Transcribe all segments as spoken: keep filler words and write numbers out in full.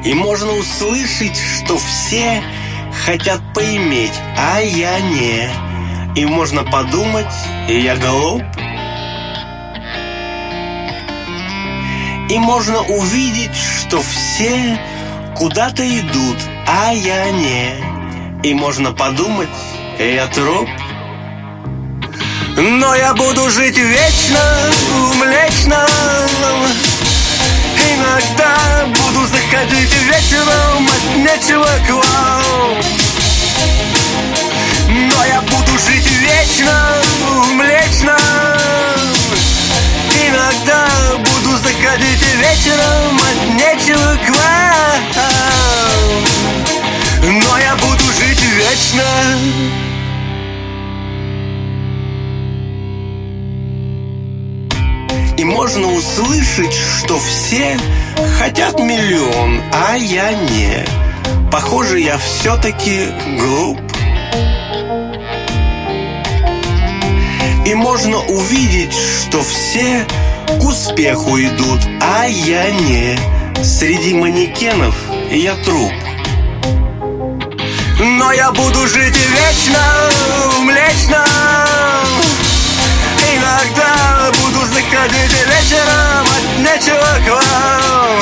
И можно услышать, что все хотят поиметь, а я не. И можно подумать, и я голуб. И можно увидеть, что все куда-то идут, а я не. И можно подумать, и я труп. Но я буду жить вечно в Млечном. Иногда буду заходить вечером от нечего к вам. Но я буду жить вечно в Млечном. Иногда буду заходить вечером от нечего к вам. Но я буду жить вечно. И можно услышать, что все хотят миллион, а я не. Похоже, я все-таки глуп. И можно увидеть, что все к успеху идут, а я не. Среди манекенов я труп. Но я буду жить вечно в Млечном. Иногда буду заходить вечером от нечего к вам.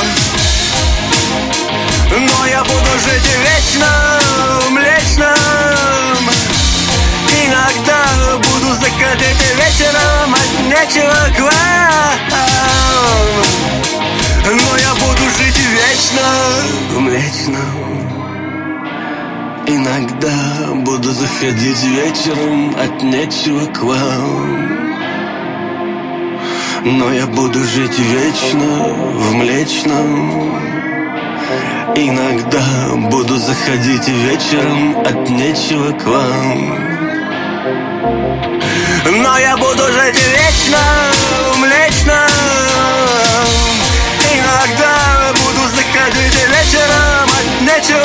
Но я буду жить вечно в Млечном. Иногда буду заходить вечером от нечего к вам. Но я буду жить вечно в Млечном. Иногда буду заходить вечером от нечего к вам. Но я буду жить вечно в Млечном. Иногда буду заходить вечером от нечего к вам. Но я буду жить вечно в Млечном. Иногда буду заходить вечером от нечего